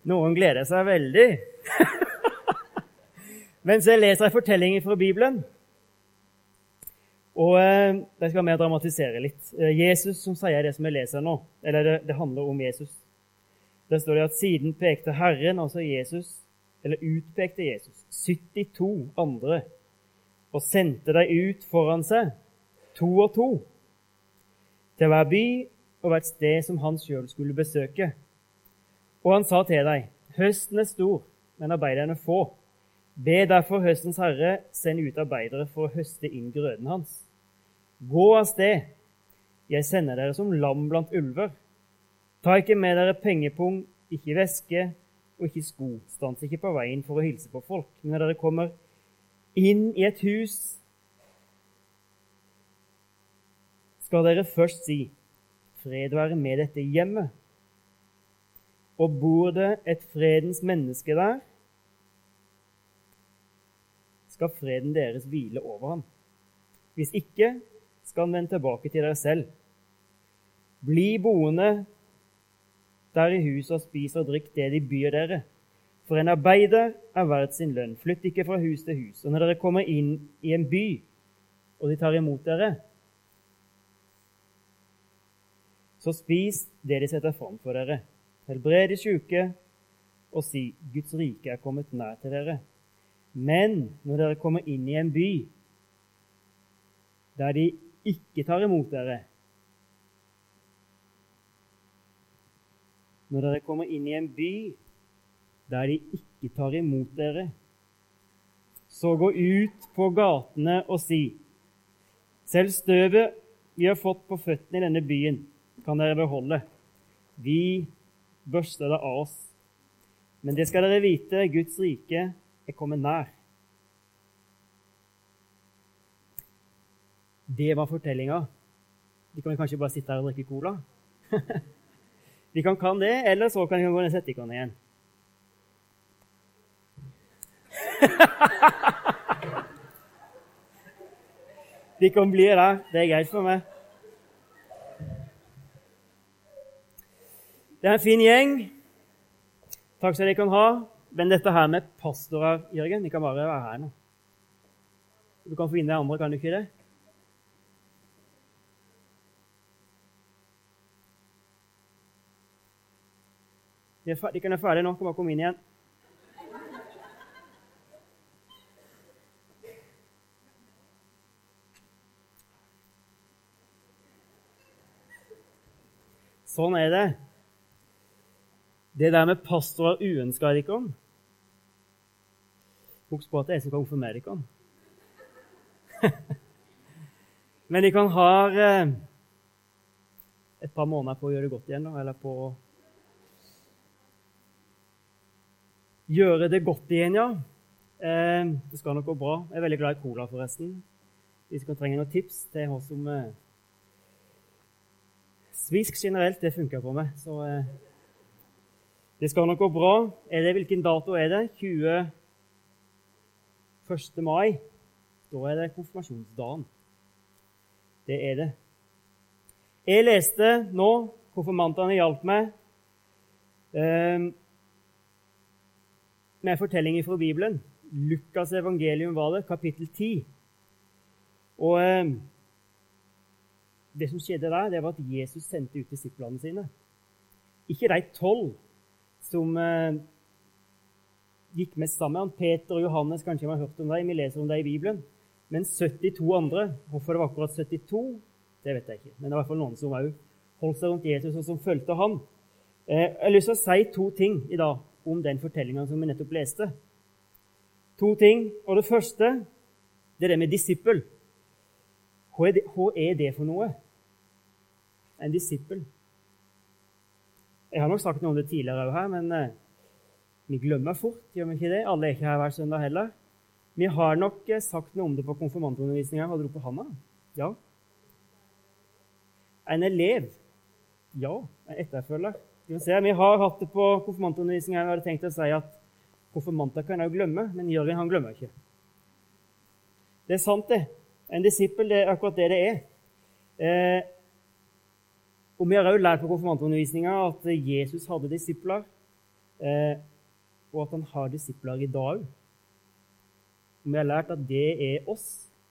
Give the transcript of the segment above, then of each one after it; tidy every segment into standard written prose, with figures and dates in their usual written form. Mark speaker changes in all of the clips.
Speaker 1: Noen gleder seg veldig. Mens jeg leser en fortelling fra Bibelen. Og det skal vi dramatisere litt. Jesus som sier det som jeg leser nå, eller det handler om Jesus. Der står det at siden pekte Herren, altså Jesus, eller utpekte Jesus, 72 andre, og sendte dem ut foran seg, 2 og 2, til hver by og hvert sted som han selv skulle besøke. Og han sa til dem, høsten stor, men arbeiderne få. Be derfor høstens herre sende ut arbeidere for å høste inn grøden hans. Gå av sted, jeg sender dere som lam blant ulver. Ta ikke med dere pengepung, ikke veske og ikke sko. Stans ikke på veien for å hilse på folk. Men når dere kommer inn i et hus, skal dere først si, fred være med dette hjemmet. Og bor det et fredens menneske der, skal freden deres hvile over ham. Hvis ikke, skal han vende tilbake til dere selv. Bli boende der i huset og spis og drikk det de byr dere. For en arbeider er verdt sin lønn. Flytt ikke fra hus til hus. Og når dere kommer inn i en by, og de tar imot dere, så spis det de setter fram for dere. Helbred de syke, og si, Guds rike er kommet nær til dere. Men når dere kommer inn i en by, der de ikke tar imot dere, når dere kommer inn i en by, der de ikke tar imot dere, så gå ut på gatene og si, selv støvet vi har fått på føttene i denne byen, kan dere beholde. Vi børster det av oss. Men det skal dere vite, Guds rike er kommet nær. Det var fortellingen. De kan kanskje bare sitte her og drikke cola. De kan det, eller så kan de gå ned og sette i kan igjen. De kan bli der. Det er greit for meg. Det er en fin gjeng. Takk skal dere kan ha. Men dette her med pastorer, Jørgen, de kan bare være her nå. Du kan få inn det andre, kan du ikke det? De kan være ferdige nå, kan bare komme inn igjen. Sånn er det. Det der med pastorer uønsker ikke om. Husk på at det er som kan konfirmere ikke om. Men de kan ha et par måneder på å gjøre det godt igjen, eller på å gjøre det godt igjen, ja. Det skal nok gå bra. Jeg er veldig glad i cola, forresten. Hvis dere trenger noen tips til hva som svisk generelt, det funker på meg. Så det skal nok gå bra. Hvilken dato er det? 21. mai. Da er det konfirmasjonsdagen. Det er det. Jeg leste nå, konfirmantene hjalp meg, med fortellinger fra Bibelen. Lukas evangelium var det, kapittel 10. Og det som skjedde der, det var at Jesus sendte ut disiplene sine. Ikke de 12 som gikk med sammen. Peter og Johannes, kanskje man har hørt om dem, vi leser om dem i Bibelen. Men 72 andre, hvorfor det var akkurat 72, det vet jeg ikke. Men det var i hvert fall noen som også holdt seg rundt Jesus og som følte han. Jeg har lyst til å si 2 ting i dag om den fortellingen som vi nettopp leste. 2 ting, og det første, det er det med disippel. Hva er det for noe? En disippel. Jeg har nok sagt noe om det tidligere her, men vi glemmer fort, gjør vi ikke det? Alle er ikke her hver søndag heller. Vi har nok sagt noe om det på konfirmantundervisningen. Hadde du på handa? Ja. En elev? Ja, en etterfølger. Vi har hatt det på konfirmantundervisningen. Jeg hadde tenkt å si at konfirmanter kan jeg jo glemme, men Jørgen han glemmer ikke. Det er sant det. En disippel, det er akkurat det det er. Og vi har også lært på konfirmantundervisningen at Jesus hadde disipler. og at han har disipler i dag. Vi har lært at det er oss.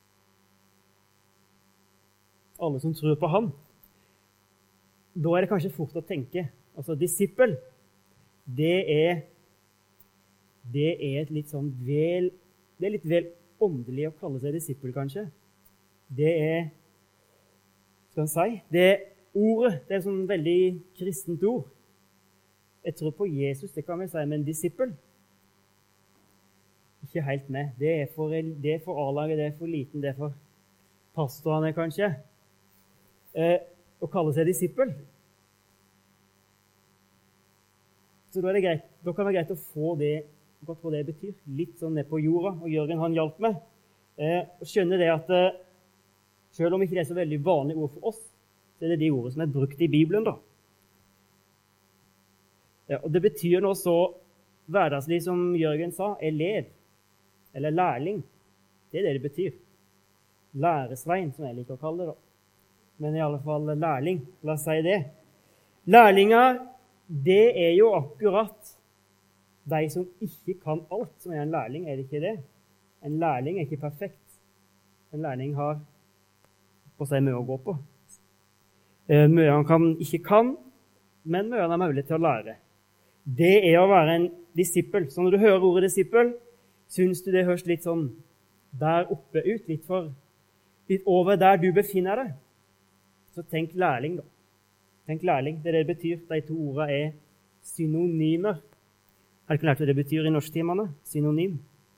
Speaker 1: Alle som tror på han. Da er det kanskje fort å tenke. Altså, disippel, det er et litt sånn det er litt vel åndelig å kalle seg disippel, kanskje. Det er, skal jeg si, det ordet, det er et sånn veldig kristent ord. Jeg tror på Jesus, det kan vi si, men disippel, ikke helt med. Det er for A-laget, det er for liten, det er for pastorene, kanskje. Å kalle seg disippel. Så da kan det være greit å få det, godt hva det betyr, litt sånn ned på jorda, og Jørgen han hjalp meg, og skjønne det at selv om ikke det er så veldig vanlig ord for oss, så er det de ordene som er brukt i Bibelen da. Ja, og det betyr noe så hverdagslig som Jørgen sa, elev, eller lærling. Det er det betyr. Læresvein, som jeg liker å kalle det da. Men i alle fall lærling, la oss si det. Lærlinger, det er jo akkurat de som ikke kan alt, som er en lærling, er det ikke det? En lærling er ikke perfekt. En lærling har på seg mye å gå på. Mye han ikke kan, men mye han har mulighet til å lære. Det er å være en disippel. Så når du hører ordet disippel, synes du det høres litt sånn der oppe ut, litt over der du befinner deg. Så tenk lærling da. Tenk lærling, det er det det betyr. De to ordene er synonymer. Har du ikke lært hva det betyr i norsktimene? Synonym.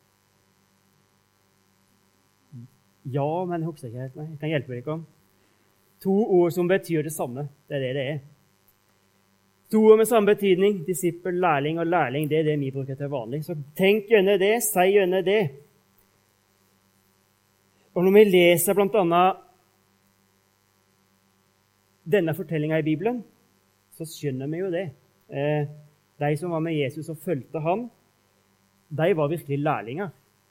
Speaker 1: Ja, men jeg husker ikke helt. Nei, jeg kan hjelpe deg om. To ord som betyr det samme. Det er det er. To ord med samme betydning. Disippel, lærling og lærling. Det er det vi bruker til vanlig. Så tenk gjerne det, si gjerne det. Og når vi leser blant annet denne fortellingen i Bibelen, så skjønner vi jo det. De som var med Jesus og følte han, de var virkelig lærlinger.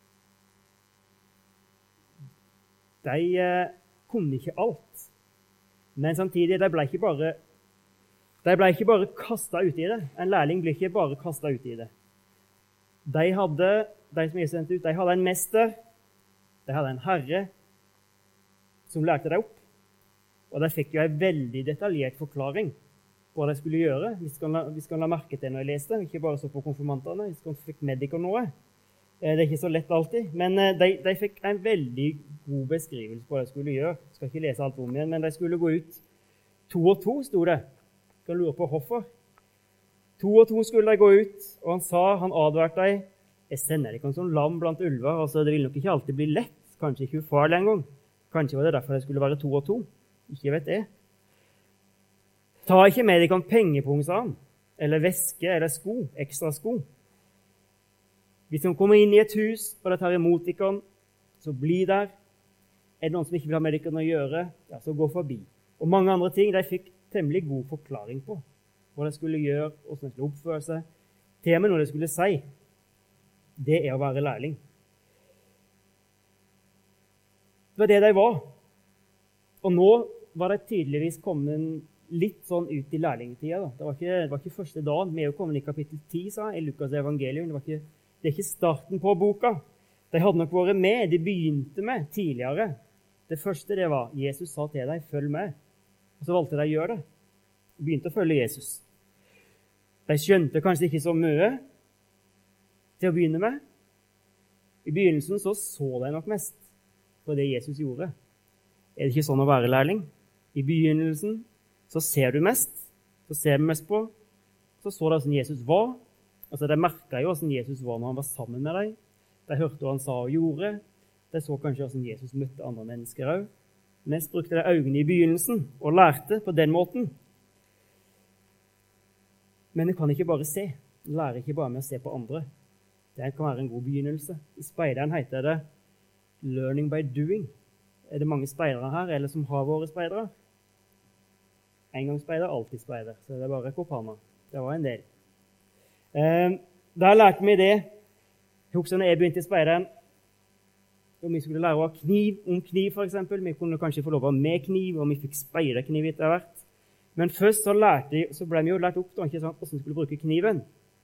Speaker 1: De kunne ikke alt. Men samtidig, de ble ikke bare kastet ut i det. En lærling ble ikke bare kastet ut i det. De som Jesus sendte ut, de hadde en mester, de hadde en herre som lærte dem opp. Og de fikk jo en veldig detaljert forklaring på hva de skulle gjøre. Vi skal la merke til når jeg leste, ikke bare så på konfirmantene, vi skal fikk med dere noe. Det er ikke så lett alltid, men de fikk en veldig god beskrivelse på hva de skulle gjøre. Jeg skal ikke lese alt om igjen, men de skulle gå ut 2 og 2, sto det. Jeg skal lure på hvorfor. 2 og 2 skulle de gå ut, og han advarte dem, jeg sender dere som lam blant ulver, altså det vil nok ikke alltid bli lett, kanskje ikke ufarlig en gang. Kanskje var det derfor det skulle være 2 og 2. Ikke vet jeg. Ta ikke med deg pengepung, sa han, eller veske, eller sko, ekstra sko. Hvis de kommer inn i et hus, og de tar imot dere, så bli der. Er det noen som ikke vil ha med dere å gjøre, ja, så gå forbi. Og mange andre ting, de fikk temmelig god forklaring på hva de skulle gjøre, hvordan de skulle oppføre seg, til og med noe de skulle si. Det er å være lærling. Det var det de var. Og nå var de tydeligvis kommet litt sånn ut i lærlingtida. Det var ikke første dagen. Vi er jo kommet i kapittel 10, sa i Lukas evangelium. Det er ikke starten på boka. De hadde nok vært med. De begynte med tidligere. Det første det var, Jesus sa til deg, følg med. Og så valgte de å gjøre det. De begynte å følge Jesus. De skjønte kanskje ikke så mye til å begynne med. I begynnelsen så de nok mest på det Jesus gjorde. Er det ikke sånn å være lærling? I begynnelsen så ser du mest, så ser du mest på, så de hvordan Jesus var. Altså, de merket jo hvordan Jesus var når han var sammen med deg. De hørte hva han sa og gjorde. De så kanskje hvordan Jesus møtte andre mennesker også. Mest brukte de øynene i begynnelsen og lærte på den måten. Men du kan ikke bare se. Du lærer ikke bare med å se på andre. Det kan være en god begynnelse. I speideren heter det learning by doing. Er det mange speidere her, eller som har vært speidere? En gang speider, alltid speider. Så det er bare kopana. Det var en del. Der lærte vi det. Jeg husker når jeg begynte i speideren, og vi skulle lære om kniv for eksempel. Vi kunne kanskje få lov å med kniv, og vi fikk speiderkniv etter hvert. Men først så ble vi jo lært opp da, ikke sant, hvordan vi skulle bruke kniven.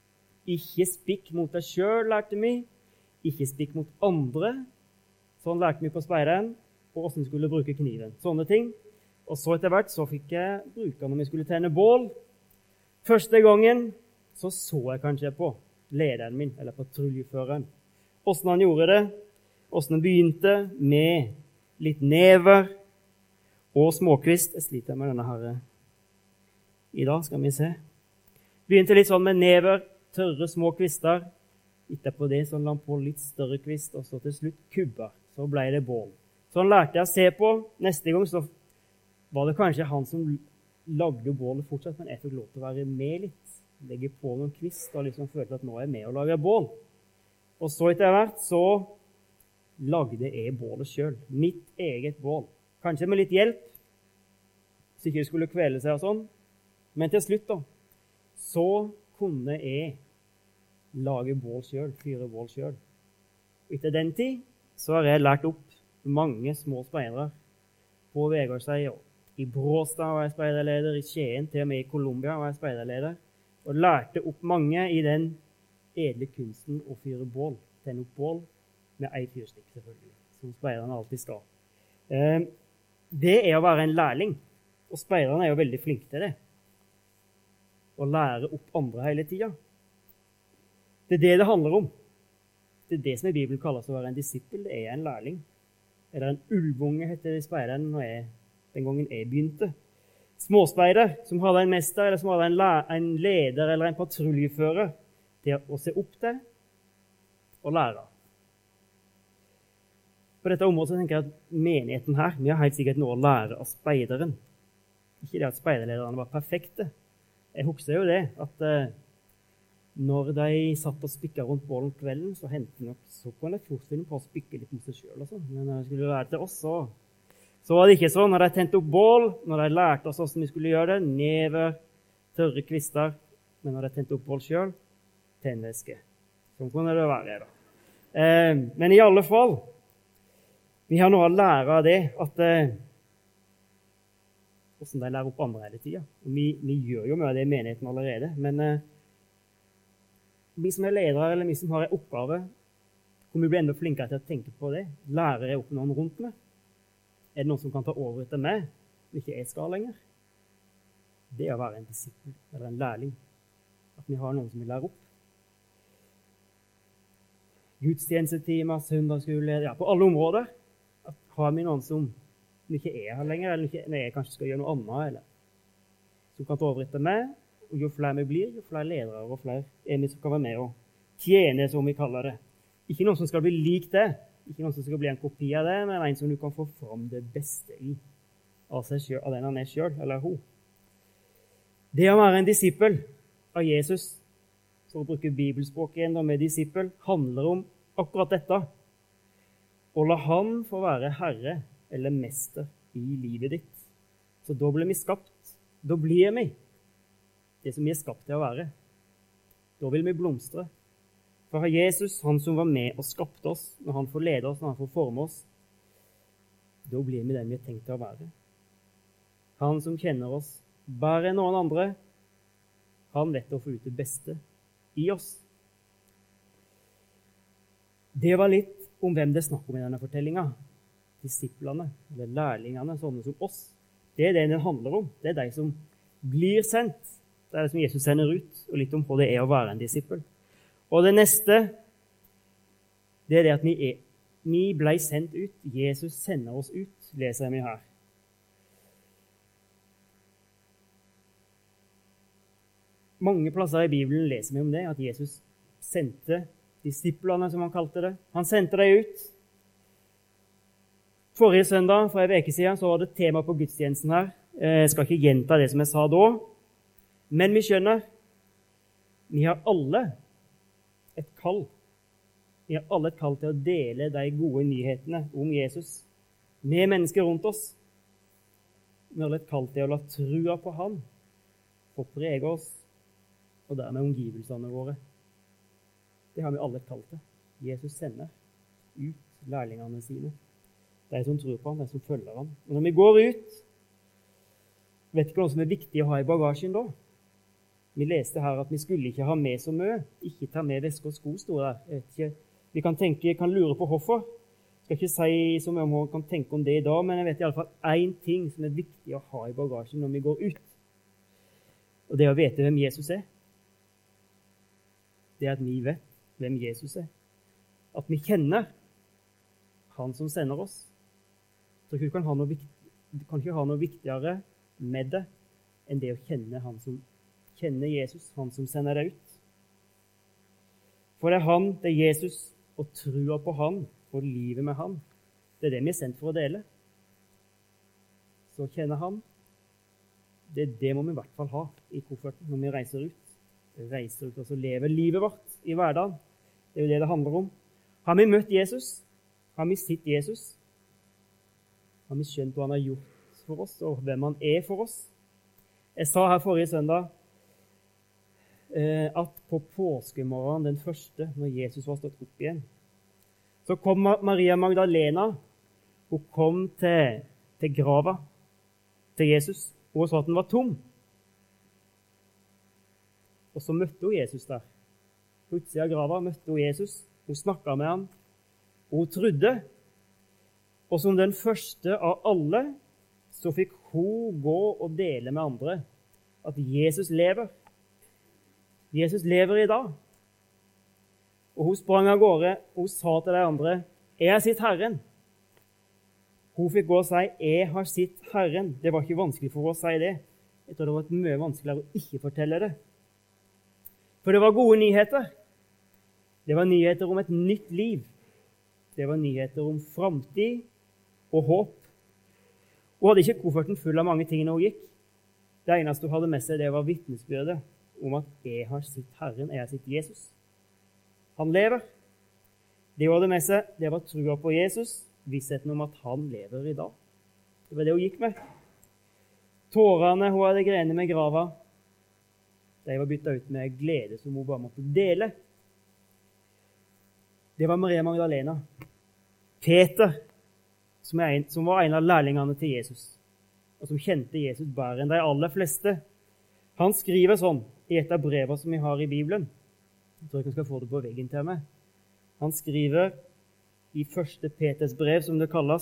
Speaker 1: Ikke spikk mot deg selv, lærte vi. Ikke spikk mot andre. Sånn lærte vi på speideren, og hvordan vi skulle bruke kniven. Sånne ting. Og så etter hvert så fikk jeg bruke når vi skulle tenne bål. Første gangen så jeg kanskje på lederen min, eller patruljeføreren. Hvordan han gjorde det, hvordan han begynte med litt never og småkvist. Jeg sliter med denne her i dag, skal vi se. Begynte litt sånn med never, tørre små kvister. Etterpå det så la han på litt større kvist, og så til slutt kubber. Så ble det bål. Sånn lærte jeg å se på. Neste gang så var det kanskje han som lagde bålet fortsatt, men jeg fikk lov til å være med litt. Legge på noen kvist og liksom følte at nå er jeg med og lager bål. Og så etter hvert så lagde jeg bålet selv. Mitt eget bål. Kanskje med litt hjelp, så ikke det skulle kvele seg og sånn. Men til slutt da, så kunne jeg lage bål selv, fyre bål selv. Etter den tid så har jeg lært opp mange små speidere på Vegårshei. I Bråstad var jeg speiderleder, i Skien, til og med i Colombia var jeg speiderleder. Og lærte opp mange i den edle kunsten å fyre bål, tenne opp bål, med ei fyrstikk selvfølgelig, som speiderne alltid skal. Det er å være en lærling, og speiderne er jo veldig flinke til det. Å lære opp andre hele tiden. Det er det det handler om. Det er det som i Bibelen kalles å være en disippel, det er en lærling. Eller en ulvunge heter det i speideren den gangen jeg begynte. Småspeider som hadde en mester, eller som hadde en leder eller en patruljefører til å se opp til og lære. På dette området så tenker jeg at menigheten her, vi har helt sikkert noe å lære av speideren. Ikke det at speiderlederne var perfekte. Jeg husker jo det, at når de satt og spikket rundt bålen kvelden, så hendte nok så på en fort finne på å spikke litt mot seg selv. Og sånn. Men når det skulle være til oss, så var det ikke sånn. Når de tente opp bål, når de lærte oss hvordan vi skulle gjøre det, never, tørre kvister, men når de tente opp bål selv, tennvæske. Sånn kunne det være da. Men i alle fall, vi har noe å lære av det, at hvordan de lærer opp andre hele tiden. Vi gjør jo mye av det i menigheten allerede, men vi som er ledere, eller vi som har en oppgave, kommer vi bli enda flinkere til å tenke på det. Lærer jeg opp noen rundt meg? Er det noen som kan ta over etter meg, og ikke jeg skal lenger? Det er å være en disippel, eller en lærling. At vi har noen som vil lære opp. Gudstjenestetimer, søndagsskole, ja, på alle områder. At har vi noen som ikke er her lenger, eller ikke, når jeg kanskje skal gjøre noe annet, eller som kan ta over etter meg. Og jo flere vi blir, jo flere ledere og flere er vi som kan være med og tjene, som vi kaller det. Ikke noen som skal bli lik det, ikke noen som skal bli en kopi av det, men en som du kan få fram det beste i av seg selv, av den han er selv, eller hun. Det å være en disippel av Jesus, for å bruke bibelspråket igjen med disippel, handler om akkurat dette. Å la han få være herre eller mester i livet ditt. Så da blir vi skapt. Da blir vi det som vi er skapt til å være. Da vil vi blomstre. For Jesus, han som var med og skapte oss, når han får lede oss, når han får forme oss, da blir vi den vi er tenkt til å være. Han som kjenner oss bare enn noen andre, han vet å få ut det beste i oss. Det var litt om hvem det snakker om i denne fortellingen. Disiplene, eller lærlingene, sånne som oss. Det er det den handler om. Det er de som blir sendt. Det er det som Jesus sender ut, og litt om hva det er å være en disippel. Og det neste, det er det at vi ble sendt ut. Jesus sender oss ut, leser vi her. Mange plasser i Bibelen leser vi om det, at Jesus sendte disiplene, som han kalte det. Han sendte dem ut. Forrige søndag, for en uke siden, så var det tema på gudstjenesten her. Jeg skal ikke gjenta det som jeg sa da, men vi skjønner, vi har alle et kall. Vi har alle et kall til å dele de gode nyhetene om Jesus med mennesker rundt oss. Vi har alle et kall til å la trua på han få prege oss, og dermed omgivelsene våre. Det har vi alle et kall til. Jesus sender ut lærlingene sine. De som tror på han, de som følger han. Og når vi går ut, vet ikke hva som er viktig å ha i bagasjen da. Vi leste her at vi skulle ikke ha med så mye. Ikke ta med veske og sko, stod der. Jeg vet ikke. Vi kan lure på hvorfor. Jeg skal ikke si så mye om hva man kan tenke om det i dag, men jeg vet i alle fall en ting som er viktig å ha i bagasjen når vi går ut. Og det er å vite hvem Jesus er. Det er at vi vet hvem Jesus er. At vi kjenner han som sender oss. Så du kan ikke ha noe viktigere med det enn det å kjenne han som kjenner Jesus, han som sender deg ut. For det er han, det er Jesus, og trua på han, og livet med han. Det er det vi er sendt for å dele. Så kjenne han. Det må vi i hvert fall ha i kofferten når vi reiser ut. Reiser ut og så lever livet vårt i hverdagen. Det er jo det det handler om. Har vi møtt Jesus? Har vi sett Jesus? Har vi skjønt hva han har gjort for oss, og hvem han er for oss? Jeg sa her forrige søndag at på påskemorgenen den første, når Jesus var stått opp igjen, så kom Maria Magdalena. Hun kom til grava til Jesus, og hun sa at den var tom. Og så møtte hun Jesus der. På utsiden av grava møtte hun Jesus. Hun snakket med han, og hun trodde. Og som den første av alle, så fikk hun gå og dele med andre at Jesus lever. Jesus lever i dag. Og hun sprang av gårde, og hun sa til de andre, «Jeg har sett Herren». Hun fikk gå og si, «Jeg har sett Herren». Det var ikke vanskelig for henne å si det. Jeg tror det var mye vanskeligere å ikke fortelle det. For det var gode nyheter. Det var nyheter om et nytt liv. Det var nyheter om framtid og håp. Hun hadde ikke kofferten full av mange ting når hun gikk. Det eneste hun hadde med seg, det var vitnesbyrdet om at jeg har sett Herren, jeg har sett Jesus. Han lever. Det hun hadde med seg, det var trua på Jesus, vissheten om at han lever i dag. Det var det hun gikk med. Tårene hun hadde grenet med grava, de var byttet ut med glede som hun bare måtte dele. Det var Maria Magdalena. Peter, som var en av lærlingene til Jesus, og som kjente Jesus bedre enn de aller fleste. Han skriver sånn i et av brevene som vi har i Bibelen. Jeg tror ikke jeg skal få det på veggen til meg. Han skriver i 1. Peters brev, som det kalles,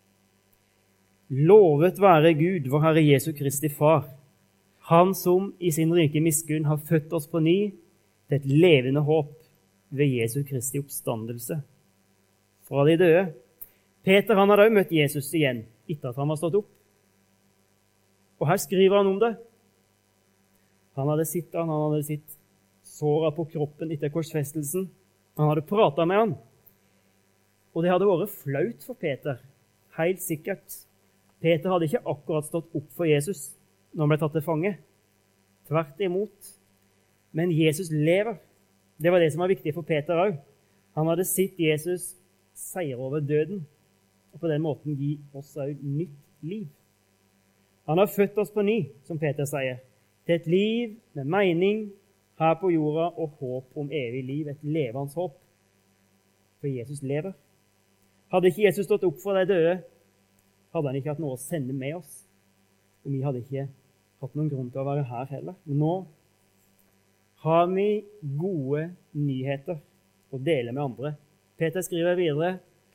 Speaker 1: «Lovet være Gud, vår Herre Jesu Kristi Far, han som i sin rike miskunn har født oss på ny til et levende håp ved Jesu Kristi oppstandelse fra de døde.» Peter han hadde også møtt Jesus igjen etter at han var stått opp. Og her skriver han om det. Han hadde sett såret på kroppen etter korsfestelsen. Han hadde pratet med han. Og det hadde vært flaut for Peter, helt sikkert. Peter hadde ikke akkurat stått opp for Jesus når han ble tatt til fange. Tvert imot. Men Jesus lever. Det var det som var viktig for Peter også. Han hadde sett Jesus seire over døden, og på den måten gi oss også nytt liv. Han har født oss på ny, som Peter sier, til et liv med mening her på jorda og håp om evig liv, et levende håp. For Jesus lever. Hadde ikke Jesus stått opp for de døde, hadde han ikke hatt noe å sende med oss. Og vi hadde ikke hatt noen grunn til å være her heller. Men nå har vi gode nyheter å dele med andre. Peter skriver videre,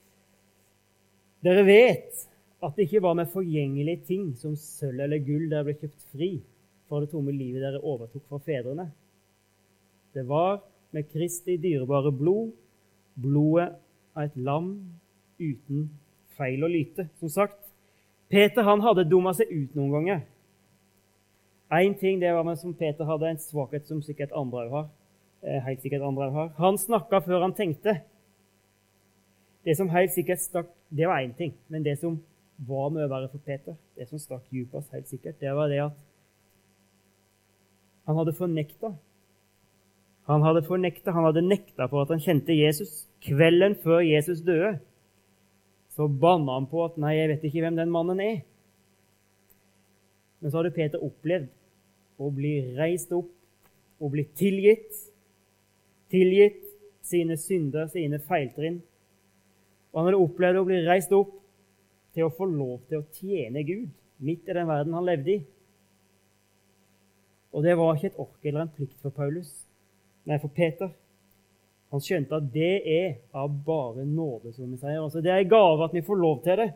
Speaker 1: «Dere vet at det ikke var med forgjengelige ting som sølv eller gull dere ble kjøpt fri fra det tomme livet dere overtok fra fedrene. Det var med Kristi dyrebare blod, blodet av et lam uten feil og lyte. Som sagt, Peter han hadde dummet seg ut noen ganger. En ting det var med som Peter hadde en svakhet som sikkert andre har. Helt sikkert andre har. Han snakket før han tenkte. Det som helt sikkert stakk, det var en ting, men det som var mye verre for Peter, det som stakk djupest helt sikkert, det var det at han hadde fornektet. Han hadde nektet for at han kjente Jesus. Kvelden før Jesus døde, så bannet han på at nei, jeg vet ikke hvem den mannen er. Men så hadde Peter opplevd å bli reist opp og bli tilgitt sine synder, sine feiltrinn. Og han hadde opplevd å bli reist opp til å få lov til å tjene Gud midt i den verden han levde i. Og det var ikke et ork eller en plikt for for Peter. Han skjønte at det av bare nåde, som vi sier. Altså, det en gave at vi får lov til det.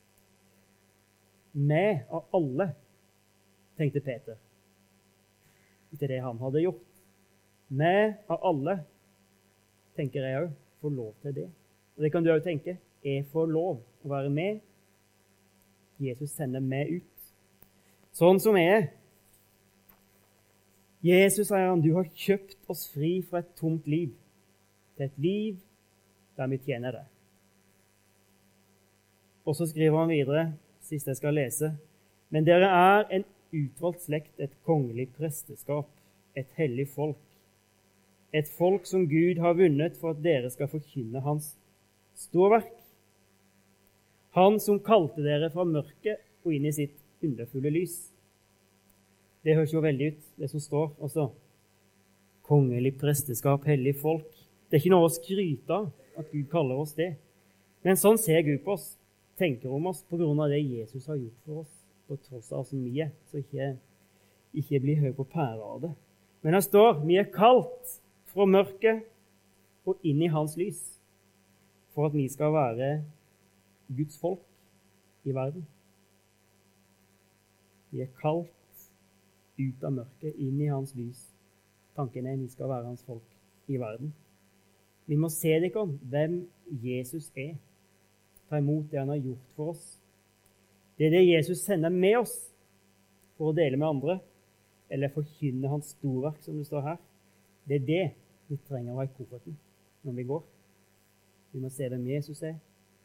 Speaker 1: Med av alle, tenkte Peter. Ikke det han hadde gjort. Med av alle, tenker jeg også, får lov til det. Og det kan du også tenke. Jeg får lov å være med. Jesus sender meg ut. Sånn som jeg er. Jesus, sier han, du har kjøpt oss fri fra et tomt liv. Det er et liv der vi tjener det. Og så skriver han videre, sist jeg skal lese, men dere er en utvalgt slekt, et kongelig presteskap, et hellig folk. Et folk som Gud har vunnet for at dere skal forkynne hans storverk. Han som kalte dere fra mørket og inn i sitt underfulle lys. Det høres jo veldig ut, det som står også. Kongelig presteskap, hellig folk. Det er ikke noe å skryte av at Gud kaller oss det. Men sånn ser Gud på oss, tenker om oss på grunn av det Jesus har gjort for oss, på tross av som vi er, så ikke bli høy på pæra av det. Men det står, vi er kalt fra mørket og inn i hans lys, for at vi skal være Guds folk i verden. Vi er kalt ut av mørket, inn i hans lys. Tanken er vi skal være hans folk i verden. Vi må se det om hvem Jesus er. Ta imot det han har gjort for oss. Det er det Jesus sender med oss for å dele med andre, eller forkynne hans storverk, som det står her. Det er det vi trenger å ha i kofferten når vi går. Vi må se hvem Jesus er.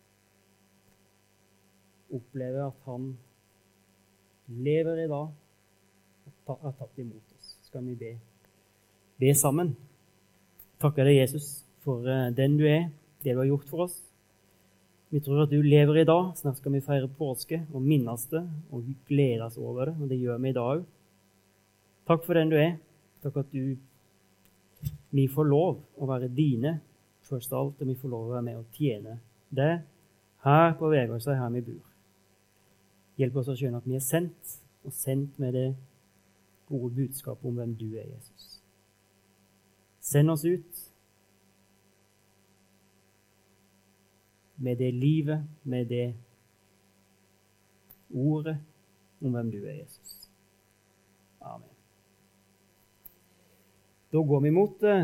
Speaker 1: Oppleve at han lever i dag og har tatt imot oss. Skal vi be sammen. Takker deg, Jesus, for den du er, det du har gjort for oss. Vi tror at du lever i dag. Snart skal vi feire påske og minnes det og glede oss over det, og det gjør vi i dag. Takk for den du er. Takk at vi får lov å være dine først av alt, og vi får lov å være med og tjene det her på Vegårshei, her vi bor. Hjelp oss å skjønne at vi er sendt, og sendt med det gode budskapet om hvem du er, Jesus. Send oss ut med det livet, med det ordet om hvem du er, Jesus. Amen. Da går vi mot